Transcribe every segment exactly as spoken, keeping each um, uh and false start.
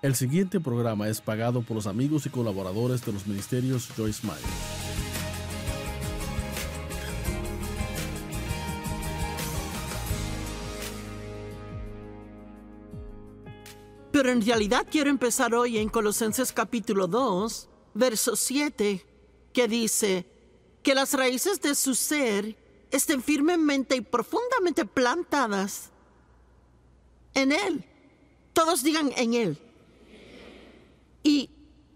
El siguiente programa es pagado por los amigos y colaboradores de los ministerios Joyce Meyer. Pero en realidad quiero empezar hoy en Colosenses capítulo dos, verso siete, que dice que las raíces de su ser estén firmemente y profundamente plantadas en Él. Todos digan en Él. Y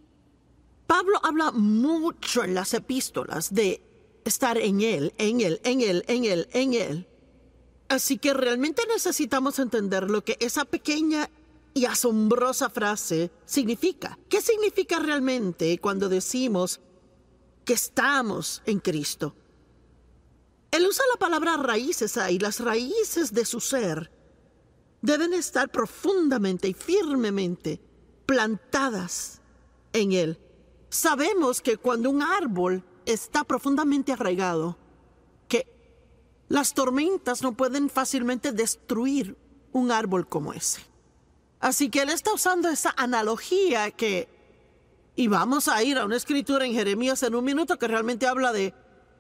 Pablo habla mucho en las epístolas de estar en Él, en Él, en Él, en Él, en Él. Así que realmente necesitamos entender lo que esa pequeña y asombrosa frase significa. ¿Qué significa realmente cuando decimos que estamos en Cristo? Él usa la palabra raíces ahí. Las raíces de su ser deben estar profundamente y firmemente plantadas en Él. Sabemos que cuando un árbol está profundamente arraigado, que las tormentas no pueden fácilmente destruir un árbol como ese. Así que él está usando esa analogía que, y vamos a ir a una escritura en Jeremías en un minuto que realmente habla de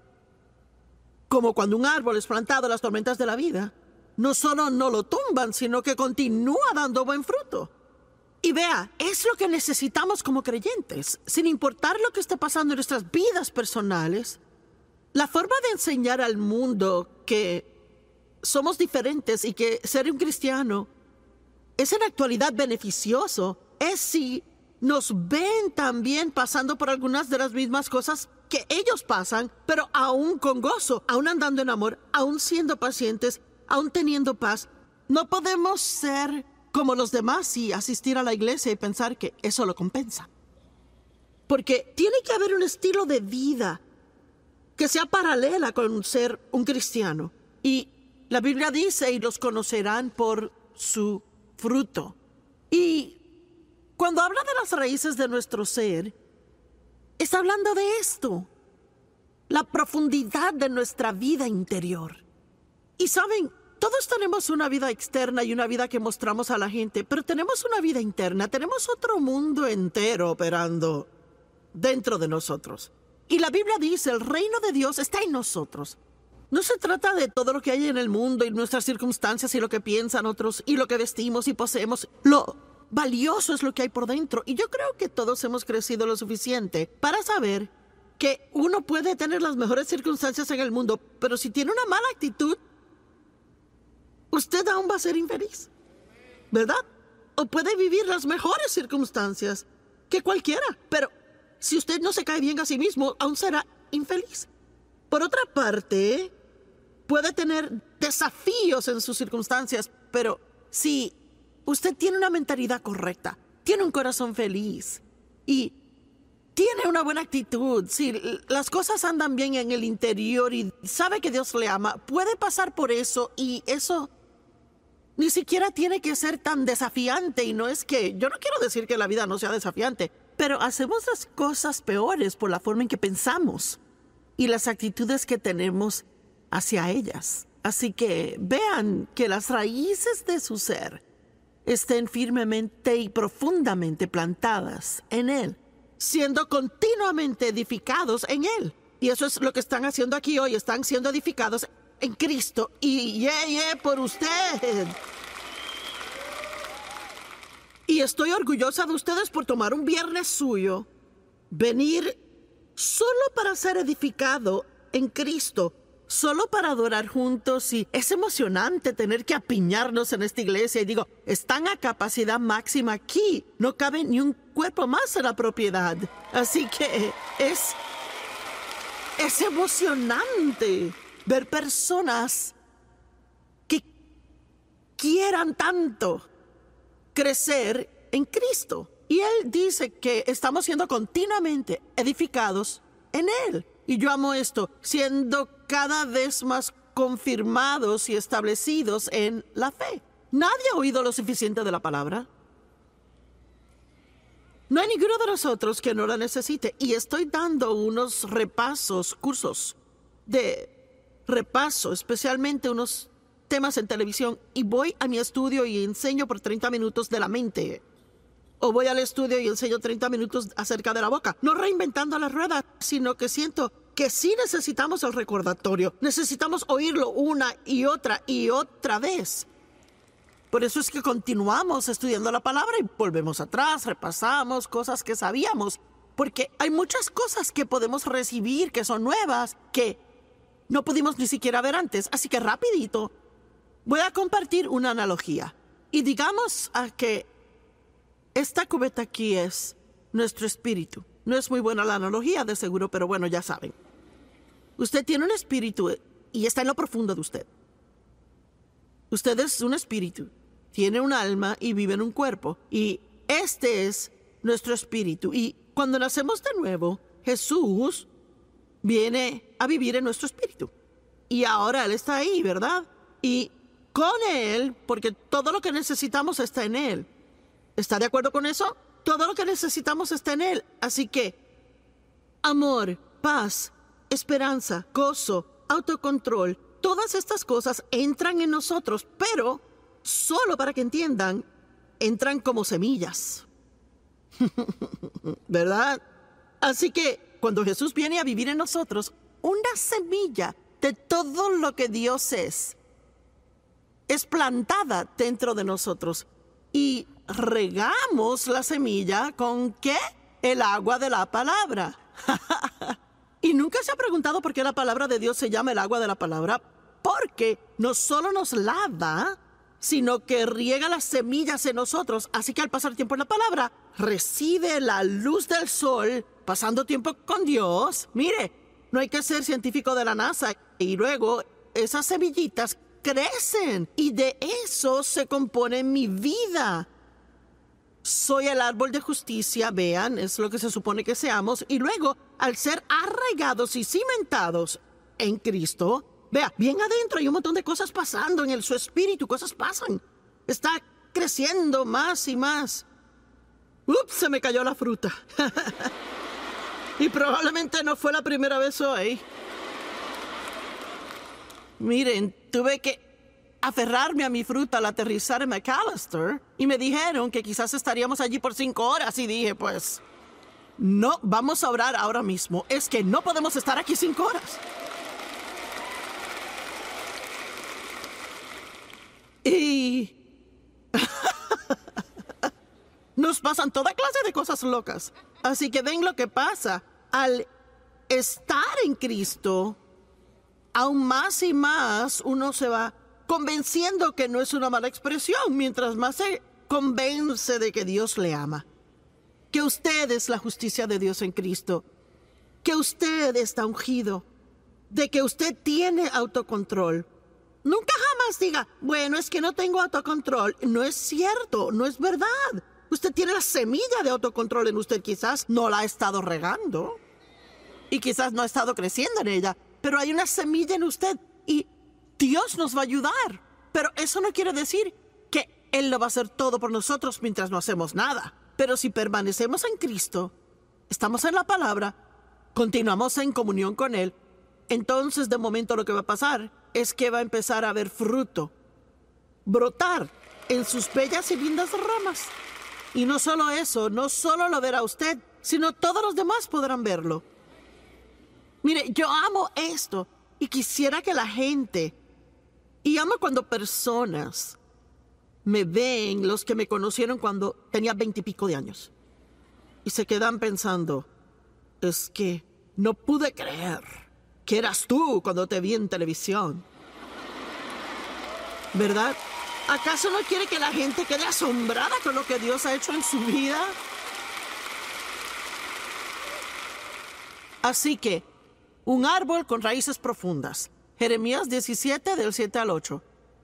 como cuando un árbol es plantado, las tormentas de la vida no solo no lo tumban, sino que continúa dando buen fruto. Y vea, es lo que necesitamos como creyentes, sin importar lo que esté pasando en nuestras vidas personales. La forma de enseñar al mundo que somos diferentes y que ser un cristiano es en actualidad beneficioso, es si nos ven también pasando por algunas de las mismas cosas que ellos pasan, pero aún con gozo, aún andando en amor, aún siendo pacientes, aún teniendo paz. No podemos ser como los demás y asistir a la iglesia y pensar que eso lo compensa. Porque tiene que haber un estilo de vida que sea paralela con ser un cristiano. Y la Biblia dice, y los conocerán por su fruto. Y cuando habla de las raíces de nuestro ser, está hablando de esto, la profundidad de nuestra vida interior. Y saben, todos tenemos una vida externa y una vida que mostramos a la gente, pero tenemos una vida interna, tenemos otro mundo entero operando dentro de nosotros. Y la Biblia dice, el reino de Dios está en nosotros. No se trata de todo lo que hay en el mundo y nuestras circunstancias y lo que piensan otros y lo que vestimos y poseemos. Lo valioso es lo que hay por dentro. Y yo creo que todos hemos crecido lo suficiente para saber que uno puede tener las mejores circunstancias en el mundo, pero si tiene una mala actitud, usted aún va a ser infeliz, ¿verdad? O puede vivir las mejores circunstancias que cualquiera, pero si usted no se cae bien a sí mismo, aún será infeliz. Por otra parte, puede tener desafíos en sus circunstancias, pero si usted tiene una mentalidad correcta, tiene un corazón feliz y tiene una buena actitud, si las cosas andan bien en el interior y sabe que Dios le ama, puede pasar por eso y eso ni siquiera tiene que ser tan desafiante. Y no es que, yo no quiero decir que la vida no sea desafiante, pero hacemos las cosas peores por la forma en que pensamos y las actitudes que tenemos hacia ellas. Así que vean que las raíces de su ser estén firmemente y profundamente plantadas en Él, siendo continuamente edificados en Él. Y eso es lo que están haciendo aquí hoy, están siendo edificados en Cristo. Y yeah, yeah, por usted. Y estoy orgullosa de ustedes por tomar un viernes suyo, venir solo para ser edificado en Cristo, solo para adorar juntos. Y es emocionante tener que apiñarnos en esta iglesia. Y digo, están a capacidad máxima aquí. No cabe ni un cuerpo más en la propiedad. Así que es, es emocionante ver personas que quieran tanto crecer en Cristo. Y Él dice que estamos siendo continuamente edificados en Él. Y yo amo esto, siendo cada vez más confirmados y establecidos en la fe. Nadie ha oído lo suficiente de la palabra. No hay ninguno de nosotros que no la necesite. Y estoy dando unos repasos, cursos de repaso, especialmente unos temas en televisión. Y voy a mi estudio y enseño por treinta minutos de la mente. O voy al estudio y enseño treinta minutos acerca de la boca. No reinventando la rueda, sino que siento que sí necesitamos el recordatorio. Necesitamos oírlo una y otra y otra vez. Por eso es que continuamos estudiando la palabra y volvemos atrás, repasamos cosas que sabíamos. Porque hay muchas cosas que podemos recibir que son nuevas, que no pudimos ni siquiera ver antes. Así que rapidito, voy a compartir una analogía. Y digamos a que esta cubeta aquí es nuestro espíritu. No es muy buena la analogía, de seguro, pero bueno, ya saben. Usted tiene un espíritu y está en lo profundo de usted. Usted es un espíritu, tiene un alma y vive en un cuerpo. Y este es nuestro espíritu. Y cuando nacemos de nuevo, Jesús viene a vivir en nuestro espíritu. Y ahora Él está ahí, ¿verdad? Y con Él, porque todo lo que necesitamos está en Él. ¿Está de acuerdo con eso? Todo lo que necesitamos está en Él. Así que, amor, paz, esperanza, gozo, autocontrol, todas estas cosas entran en nosotros, pero solo para que entiendan, entran como semillas. ¿Verdad? Así que, cuando Jesús viene a vivir en nosotros, una semilla de todo lo que Dios es, es plantada dentro de nosotros. Y regamos la semilla con ¿qué? El agua de la palabra. ¿Y nunca se ha preguntado por qué la palabra de Dios se llama el agua de la palabra? Porque no solo nos lava, sino que riega las semillas en nosotros. Así que al pasar tiempo en la palabra, recibe la luz del sol, pasando tiempo con Dios. Mire, no hay que ser científico de la NASA. Y luego esas semillitas crecen y de eso se compone mi vida. Soy el árbol de justicia, vean, es lo que se supone que seamos. Y luego, al ser arraigados y cimentados en Cristo, vea, bien adentro hay un montón de cosas pasando en el, su espíritu, cosas pasan. Está creciendo más y más. Ups, se me cayó la fruta. Y probablemente no fue la primera vez hoy. Miren, tuve que aferrarme a mi fruta al aterrizar en McAllister y me dijeron que quizás estaríamos allí por cinco horas y dije, pues, no, vamos a orar ahora mismo. Es que no podemos estar aquí cinco horas. Y nos pasan toda clase de cosas locas. Así que ven lo que pasa. Al estar en Cristo, aún más y más uno se va convenciendo que no es una mala expresión, mientras más se convence de que Dios le ama, que usted es la justicia de Dios en Cristo, que usted está ungido, de que usted tiene autocontrol. Nunca jamás diga, bueno, es que no tengo autocontrol. No es cierto, no es verdad. Usted tiene la semilla de autocontrol en usted, quizás no la ha estado regando y quizás no ha estado creciendo en ella, pero hay una semilla en usted y Dios nos va a ayudar. Pero eso no quiere decir que Él lo va a hacer todo por nosotros mientras no hacemos nada. Pero si permanecemos en Cristo, estamos en la palabra, continuamos en comunión con Él, entonces de momento lo que va a pasar es que va a empezar a haber fruto, brotar en sus bellas y lindas ramas. Y no solo eso, no solo lo verá usted, sino todos los demás podrán verlo. Mire, yo amo esto y quisiera que la gente, y amo cuando personas me ven, los que me conocieron cuando tenía veintipico de años, y se quedan pensando, es que no pude creer que eras tú cuando te vi en televisión. ¿Verdad? ¿Acaso no quiere que la gente quede asombrada con lo que Dios ha hecho en su vida? Así que, un árbol con raíces profundas. Jeremías diecisiete, del siete al ocho.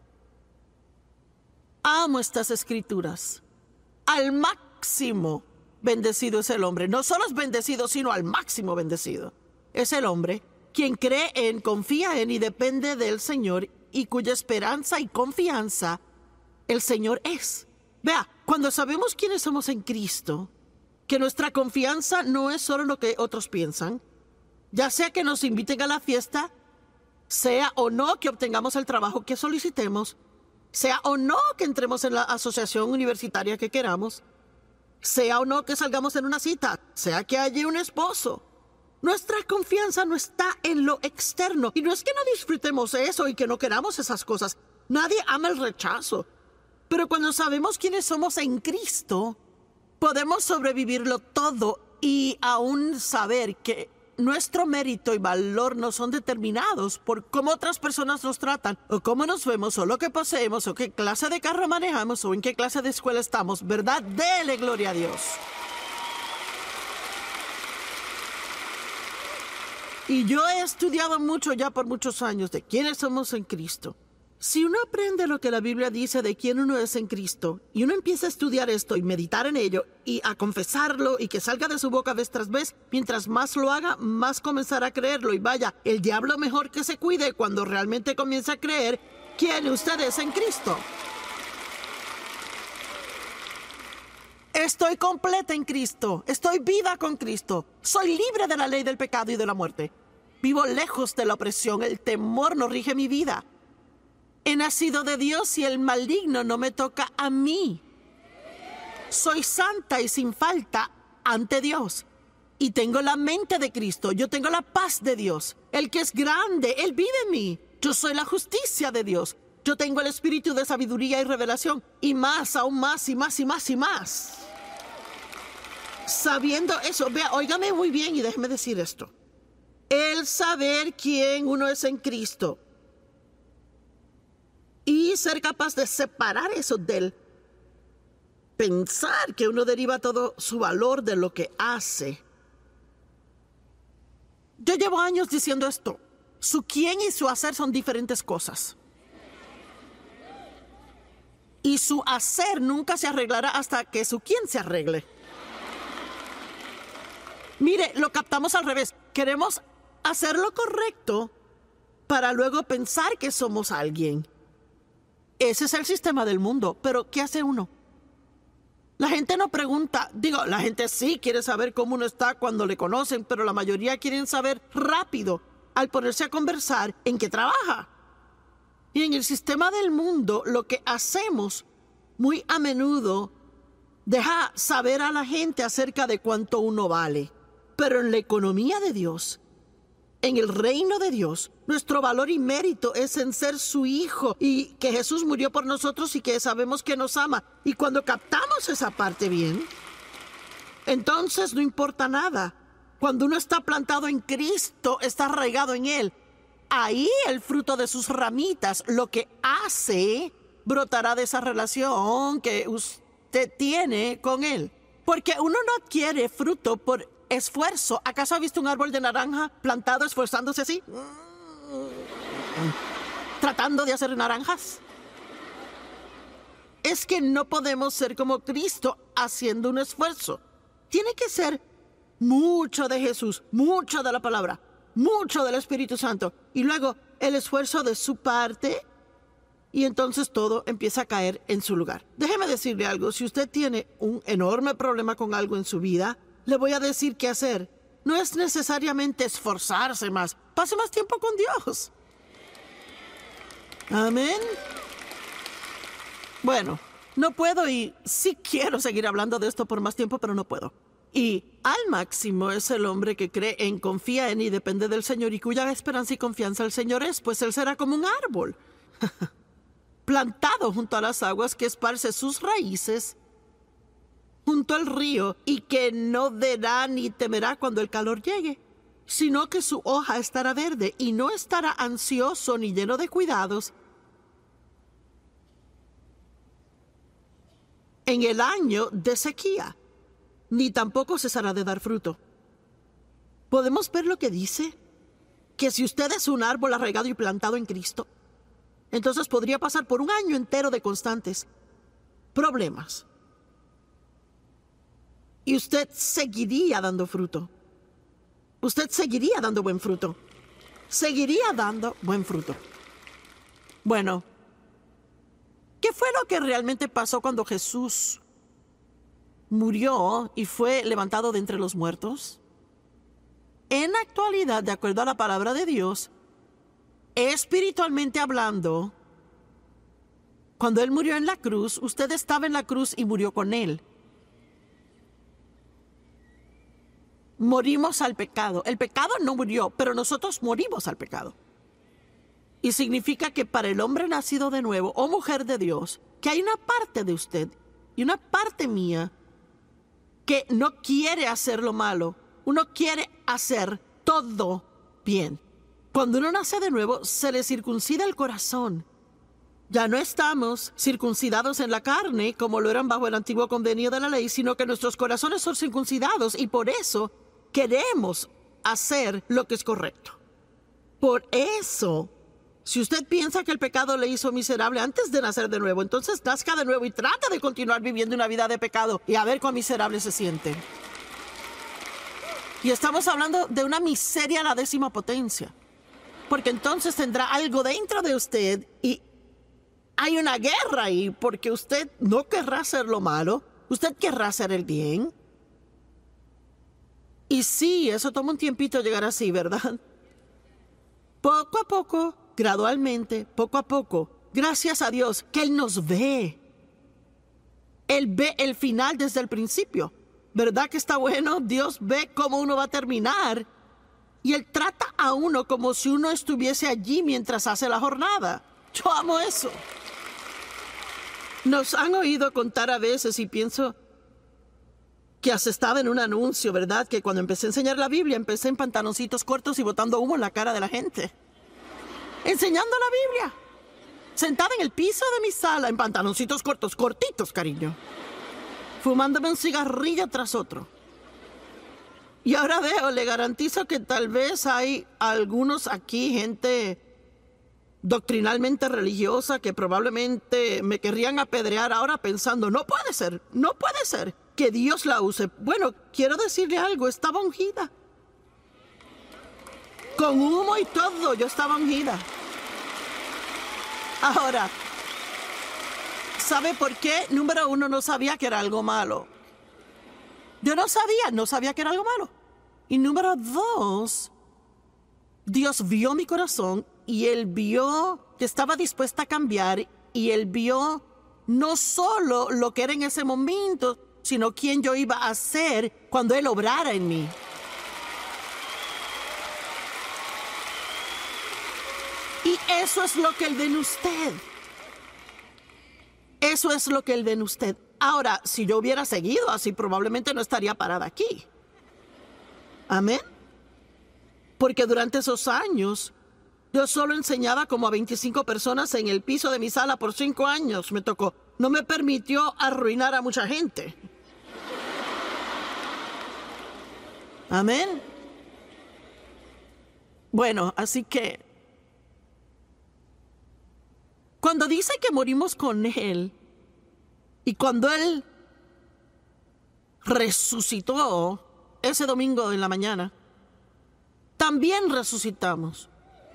Amo estas escrituras. Al máximo bendecido es el hombre. No solo es bendecido, sino al máximo bendecido. Es el hombre quien cree en, confía en y depende del Señor y cuya esperanza y confianza el Señor es. Vea, cuando sabemos quiénes somos en Cristo, que nuestra confianza no es solo lo que otros piensan, ya sea que nos inviten a la fiesta, sea o no que obtengamos el trabajo que solicitemos, sea o no que entremos en la asociación universitaria que queramos, Sea o no que salgamos en una cita, sea que haya un esposo. Nuestra confianza no está en lo externo. Y no es que no disfrutemos eso y que no queramos esas cosas. Nadie ama el rechazo. Pero cuando sabemos quiénes somos en Cristo, podemos sobrevivirlo todo y aún saber que nuestro mérito y valor no son determinados por cómo otras personas nos tratan, o cómo nos vemos, o lo que poseemos, o qué clase de carro manejamos, o en qué clase de escuela estamos. ¿Verdad? Dele gloria a Dios. Y yo he estudiado mucho ya por muchos años de quiénes somos en Cristo. Si uno aprende lo que la Biblia dice de quién uno es en Cristo, y uno empieza a estudiar esto y meditar en ello, y a confesarlo, y que salga de su boca vez tras vez, mientras más lo haga, más comenzará a creerlo. Y vaya, el diablo mejor que se cuide cuando realmente comienza a creer quién usted es en Cristo. Estoy completa en Cristo, estoy viva con Cristo, soy libre de la ley del pecado y de la muerte. Vivo lejos de la opresión, el temor no rige mi vida. He nacido de Dios y el maligno no me toca a mí. Soy santa y sin falta ante Dios. Y tengo la mente de Cristo. Yo tengo la paz de Dios. El que es grande, Él vive en mí. Yo soy la justicia de Dios. Yo tengo el espíritu de sabiduría y revelación. Y más, aún más, y más, y más, y más. Sabiendo eso, vea, óigame muy bien y déjeme decir esto. El saber quién uno es en Cristo y ser capaz de separar eso del pensar que uno deriva todo su valor de lo que hace. Yo llevo años diciendo esto. Su quién y su hacer son diferentes cosas. Y su hacer nunca se arreglará hasta que su quién se arregle. Mire, lo captamos al revés. Queremos hacer lo correcto para luego pensar que somos alguien. Ese es el sistema del mundo, pero ¿qué hace uno? La gente no pregunta, digo, la gente sí quiere saber cómo uno está cuando le conocen, pero la mayoría quieren saber rápido, al ponerse a conversar, en qué trabaja. Y en el sistema del mundo, lo que hacemos muy a menudo deja saber a la gente acerca de cuánto uno vale. Pero en la economía de Dios, en el reino de Dios, nuestro valor y mérito es en ser su hijo y que Jesús murió por nosotros y que sabemos que nos ama. Y cuando captamos esa parte bien, entonces no importa nada. Cuando uno está plantado en Cristo, está arraigado en Él. Ahí el fruto de sus ramitas, lo que hace, brotará de esa relación que usted tiene con Él. Porque uno no adquiere fruto por esfuerzo. ¿Acaso ha visto un árbol de naranja plantado esforzándose así? Tratando de hacer naranjas. Es que no podemos ser como Cristo haciendo un esfuerzo. Tiene que ser mucho de Jesús, mucho de la palabra, mucho del Espíritu Santo. Y luego el esfuerzo de su parte. Y entonces todo empieza a caer en su lugar. Déjeme decirle algo. Si usted tiene un enorme problema con algo en su vida, le voy a decir qué hacer. No es necesariamente esforzarse más. Pase más tiempo con Dios. Amén. Bueno, no puedo y sí quiero seguir hablando de esto por más tiempo, pero no puedo. Y al máximo es el hombre que cree en, confía en y depende del Señor y cuya esperanza y confianza el Señor es, pues Él será como un árbol plantado junto a las aguas que esparce sus raíces junto al río y que no verá ni temerá cuando el calor llegue, sino que su hoja estará verde y no estará ansioso ni lleno de cuidados en el año de sequía, ni tampoco cesará de dar fruto. ¿Podemos ver lo que dice? Que si usted es un árbol arraigado y plantado en Cristo, entonces podría pasar por un año entero de constantes problemas. Y usted seguiría dando fruto. Usted seguiría dando buen fruto. Seguiría dando buen fruto. Bueno, ¿qué fue lo que realmente pasó cuando Jesús murió y fue levantado de entre los muertos? En la actualidad, de acuerdo a la palabra de Dios, espiritualmente hablando, cuando Él murió en la cruz, usted estaba en la cruz y murió con Él. morimos al pecado. El pecado no murió, pero nosotros morimos al pecado. Y significa que para el hombre nacido de nuevo, o mujer de Dios, que hay una parte de usted y una parte mía que no quiere hacer lo malo. Uno quiere hacer todo bien. Cuando uno nace de nuevo, se le circuncida el corazón. Ya no estamos circuncidados en la carne, como lo eran bajo el antiguo convenio de la ley, sino que nuestros corazones son circuncidados y por eso queremos hacer lo que es correcto. Por eso, si usted piensa que el pecado le hizo miserable antes de nacer de nuevo, entonces nazca de nuevo y trata de continuar viviendo una vida de pecado y a ver cuán miserable se siente. Y estamos hablando de una miseria a la décima potencia. Porque entonces tendrá algo dentro de usted y hay una guerra ahí, porque usted no querrá hacer lo malo, usted querrá hacer el bien. Y sí, eso toma un tiempito llegar así, ¿verdad? Poco a poco, gradualmente, poco a poco, gracias a Dios, que Él nos ve. Él ve el final desde el principio. ¿Verdad que está bueno? Dios ve cómo uno va a terminar. Y Él trata a uno como si uno estuviese allí mientras hace la jornada. Yo amo eso. Nos han oído contar a veces y pienso que hasta estaba en un anuncio, ¿verdad? Que cuando empecé a enseñar la Biblia, empecé en pantaloncitos cortos y botando humo en la cara de la gente. Enseñando la Biblia. Sentada en el piso de mi sala en pantaloncitos cortos, cortitos, cariño. Fumándome un cigarrillo tras otro. Y ahora veo, le garantizo que tal vez hay algunos aquí, gente doctrinalmente religiosa, que probablemente me querrían apedrear ahora pensando, no puede ser, no puede ser que Dios la use. Bueno, quiero decirle algo, estaba ungida. Con humo y todo, yo estaba ungida. Ahora, ¿sabe por qué? Número uno, no sabía que era algo malo. Yo no sabía, no sabía que era algo malo. Y número dos, Dios vio mi corazón y Él vio que estaba dispuesta a cambiar y Él vio no solo lo que era en ese momento, sino quién yo iba a ser cuando Él obrara en mí. Y eso es lo que Él ve en usted. Eso es lo que Él ve en usted. Ahora, si yo hubiera seguido así, probablemente no estaría parada aquí. Amén. Porque durante esos años, yo solo enseñaba como a veinticinco personas en el piso de mi sala por cinco años. Me tocó. No me permitió arruinar a mucha gente. Amén. Bueno, así que cuando dice que morimos con Él y cuando Él resucitó ese domingo en la mañana, también resucitamos.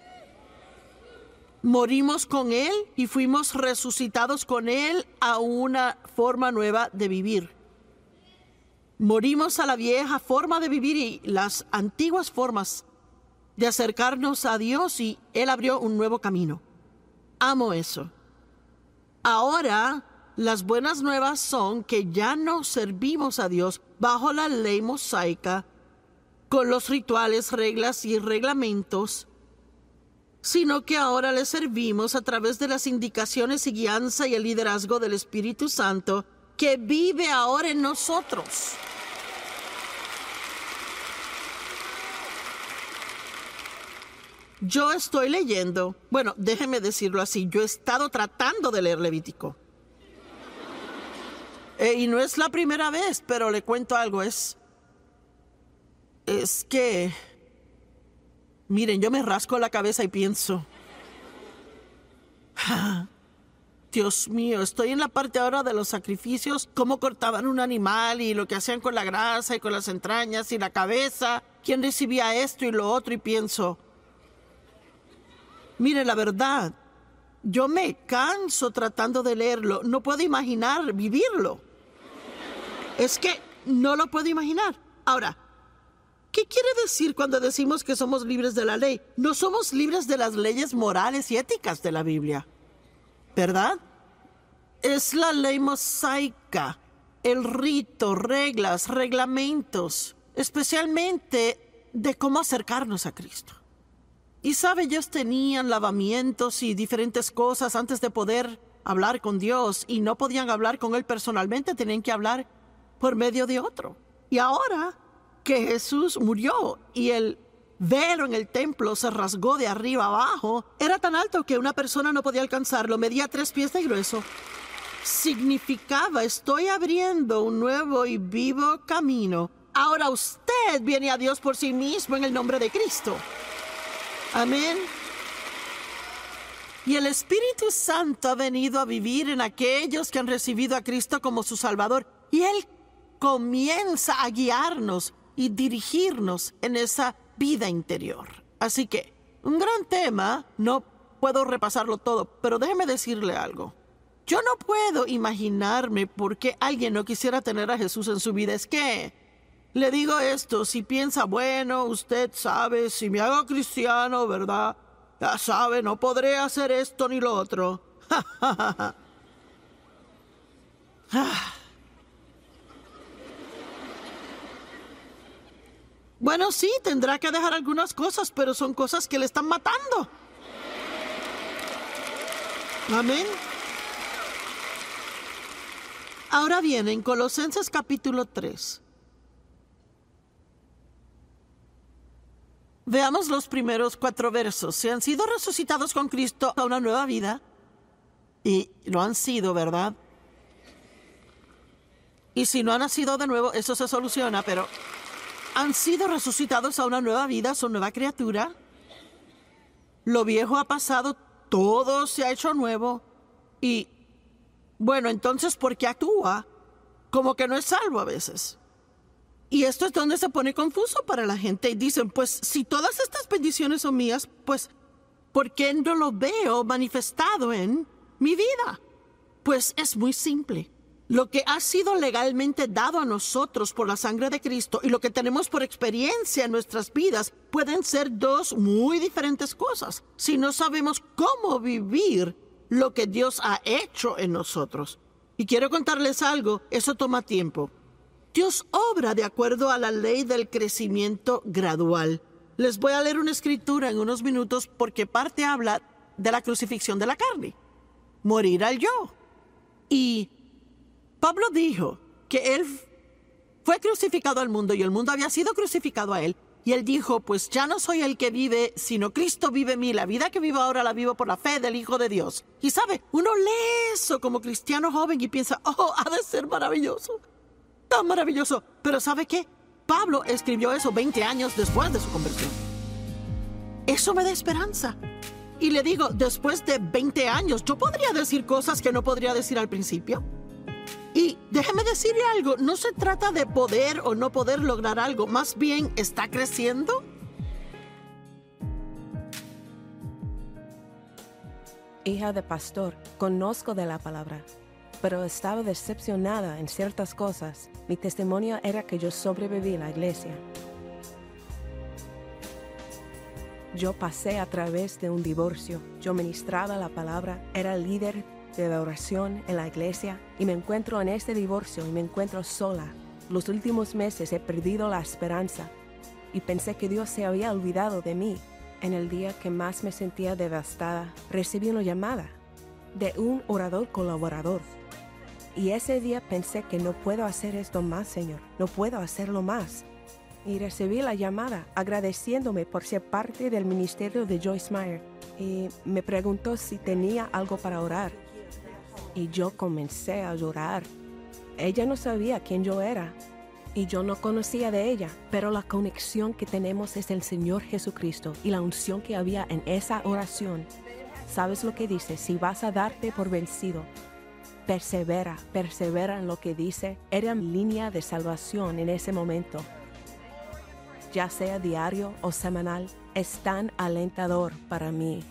Morimos con Él y fuimos resucitados con Él a una forma nueva de vivir. Morimos a la vieja forma de vivir y las antiguas formas de acercarnos a Dios y Él abrió un nuevo camino. Amo eso. Ahora, las buenas nuevas son que ya no servimos a Dios bajo la ley mosaica, con los rituales, reglas y reglamentos, sino que ahora le servimos a través de las indicaciones y guianza y el liderazgo del Espíritu Santo que vive ahora en nosotros. Yo estoy leyendo, bueno, déjeme decirlo así, yo he estado tratando de leer Levítico. Eh, y no es la primera vez, pero le cuento algo, es... Es que... Miren, yo me rasco la cabeza y pienso... Ah, Dios mío, estoy en la parte ahora de los sacrificios, cómo cortaban un animal y lo que hacían con la grasa y con las entrañas y la cabeza, quién recibía esto y lo otro, y pienso... Mire, la verdad, yo me canso tratando de leerlo. No puedo imaginar vivirlo. Es que no lo puedo imaginar. Ahora, ¿qué quiere decir cuando decimos que somos libres de la ley? No somos libres de las leyes morales y éticas de la Biblia, ¿verdad? Es la ley mosaica, el rito, reglas, reglamentos. especialmente de cómo acercarnos a Cristo. Y sabe, ellos tenían lavamientos y diferentes cosas antes de poder hablar con Dios, y no podían hablar con Él personalmente, tenían que hablar por medio de otro. Y ahora que Jesús murió y el velo en el templo se rasgó de arriba abajo, era tan alto que una persona no podía alcanzarlo, medía tres pies de grueso. Significaba: estoy abriendo un nuevo y vivo camino. Ahora usted viene a Dios por sí mismo en el nombre de Cristo. Amén. Y el Espíritu Santo ha venido a vivir en aquellos que han recibido a Cristo como su Salvador. Y Él comienza a guiarnos y dirigirnos en esa vida interior. Así que, un gran tema, no puedo repasarlo todo, pero déjeme decirle algo. Yo no puedo imaginarme por qué alguien no quisiera tener a Jesús en su vida. Es que, le digo esto, si piensa, bueno, usted sabe, si me hago cristiano, ¿verdad? Ya sabe, no podré hacer esto ni lo otro. Bueno, sí, tendrá que dejar algunas cosas, pero son cosas que le están matando. Amén. Ahora bien, en Colosenses capítulo tres. Veamos los primeros cuatro versos. Se han sido resucitados con Cristo a una nueva vida. Y lo han sido, ¿verdad? Y si no han nacido de nuevo, eso se soluciona, pero han sido resucitados a una nueva vida, son nueva criatura. Lo viejo ha pasado, todo se ha hecho nuevo. Y, bueno, entonces, ¿por qué actúa como que no es salvo a veces? Y esto es donde se pone confuso para la gente. Y dicen, pues, si todas estas bendiciones son mías, pues, ¿por qué no lo veo manifestado en mi vida? Pues es muy simple. Lo que ha sido legalmente dado a nosotros por la sangre de Cristo y lo que tenemos por experiencia en nuestras vidas pueden ser dos muy diferentes cosas si no sabemos cómo vivir lo que Dios ha hecho en nosotros. Y quiero contarles algo, eso toma tiempo. Dios obra de acuerdo a la ley del crecimiento gradual. Les voy a leer una escritura en unos minutos porque parte habla de la crucifixión de la carne, morir al yo. Y Pablo dijo que él fue crucificado al mundo y el mundo había sido crucificado a él. Y él dijo, pues ya no soy el que vive, sino Cristo vive en mí. La vida que vivo ahora la vivo por la fe del Hijo de Dios. Y sabe, uno lee eso como cristiano joven y piensa, oh, ha de ser maravilloso. Tan maravilloso. Pero ¿sabe qué? Pablo escribió eso veinte años después de su conversión. Eso me da esperanza. Y le digo, después de veinte años, yo podría decir cosas que no podría decir al principio. Y déjeme decirle algo, no se trata de poder o no poder lograr algo, más bien, ¿está creciendo? Hija de pastor, conozco de la palabra, pero estaba decepcionada en ciertas cosas. Mi testimonio era que yo sobreviví en la iglesia. Yo pasé a través de un divorcio. Yo ministraba la palabra, era líder de la oración en la iglesia y me encuentro en este divorcio y me encuentro sola. Los últimos meses he perdido la esperanza y pensé que Dios se había olvidado de mí. En el día que más me sentía devastada, recibí una llamada de un orador colaborador. Y ese día pensé que no puedo hacer esto más, Señor, no puedo hacerlo más. Y recibí la llamada agradeciéndome por ser parte del ministerio de Joyce Meyer. Y me preguntó si tenía algo para orar. Y yo comencé a llorar. Ella no sabía quién yo era y yo no conocía de ella, pero la conexión que tenemos es el Señor Jesucristo y la unción que había en esa oración. ¿Sabes lo que dice? Si vas a darte por vencido, persevera, persevera en lo que dice. Era mi línea de salvación en ese momento. Ya sea diario o semanal, es tan alentador para mí.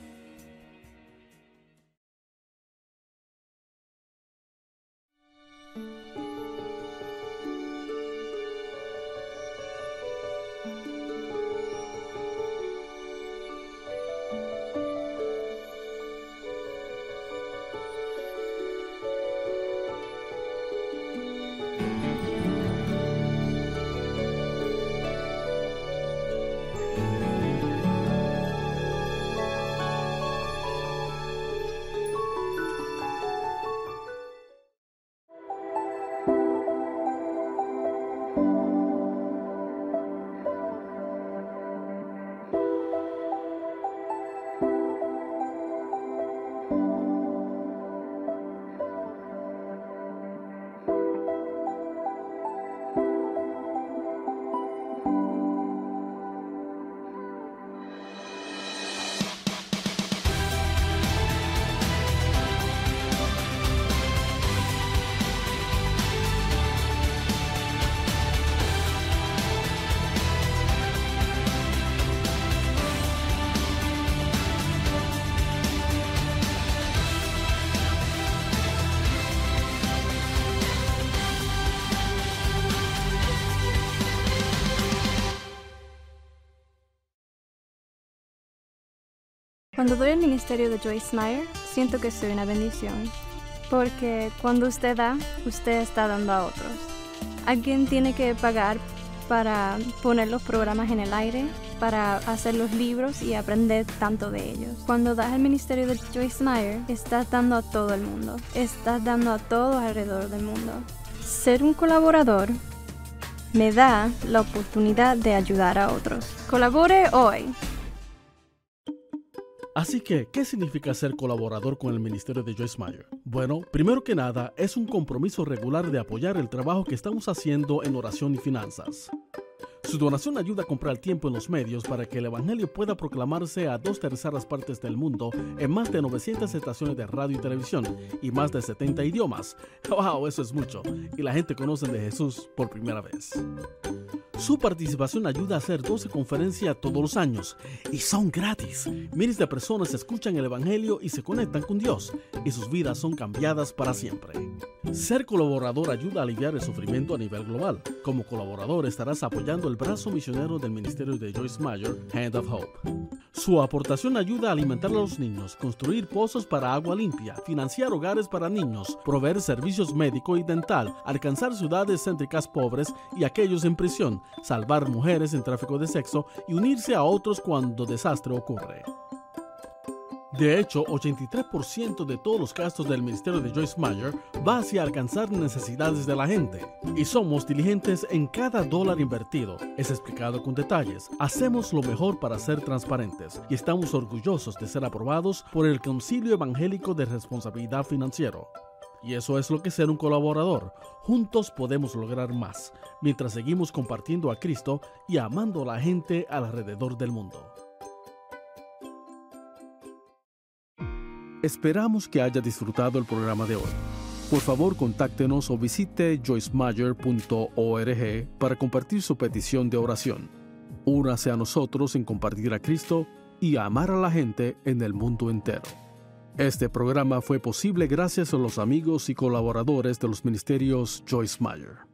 Cuando doy al ministerio de Joyce Meyer, siento que soy una bendición, porque cuando usted da, usted está dando a otros. Alguien tiene que pagar para poner los programas en el aire, para hacer los libros y aprender tanto de ellos. Cuando das al ministerio de Joyce Meyer, estás dando a todo el mundo, estás dando a todos alrededor del mundo. Ser un colaborador me da la oportunidad de ayudar a otros. Colabore hoy. Así que, ¿qué significa ser colaborador con el ministerio de Joyce Meyer? Bueno, primero que nada, es un compromiso regular de apoyar el trabajo que estamos haciendo en oración y finanzas. Su donación ayuda a comprar tiempo en los medios para que el Evangelio pueda proclamarse a dos terceras partes del mundo en más de novecientas estaciones de radio y televisión y más de setenta idiomas. ¡Wow! Eso es mucho. Y la gente conoce de Jesús por primera vez. Su participación ayuda a hacer doce conferencias todos los años y son gratis. Miles de personas escuchan el Evangelio y se conectan con Dios y sus vidas son cambiadas para siempre. Ser colaborador ayuda a aliviar el sufrimiento a nivel global. Como colaborador estarás apoyando el brazo misionero del ministerio de Joyce Meyer, Hand of Hope. Su aportación ayuda a alimentar a los niños, construir pozos para agua limpia, financiar hogares para niños, proveer servicios médico y dental, alcanzar ciudades céntricas pobres y aquellos en prisión, salvar mujeres en tráfico de sexo y unirse a otros cuando desastre ocurre. De hecho, ochenta y tres por ciento de todos los gastos del ministerio de Joyce Meyer va hacia alcanzar necesidades de la gente. Y somos diligentes en cada dólar invertido. Es explicado con detalles. Hacemos lo mejor para ser transparentes y estamos orgullosos de ser aprobados por el Concilio Evangélico de Responsabilidad Financiera. Y eso es lo que es ser un colaborador. Juntos podemos lograr más, mientras seguimos compartiendo a Cristo y amando a la gente alrededor del mundo. Esperamos que haya disfrutado el programa de hoy. Por favor, contáctenos o visite joyce meyer punto org para compartir su petición de oración. Únase a nosotros en compartir a Cristo y a amar a la gente en el mundo entero. Este programa fue posible gracias a los amigos y colaboradores de los ministerios Joyce Meyer.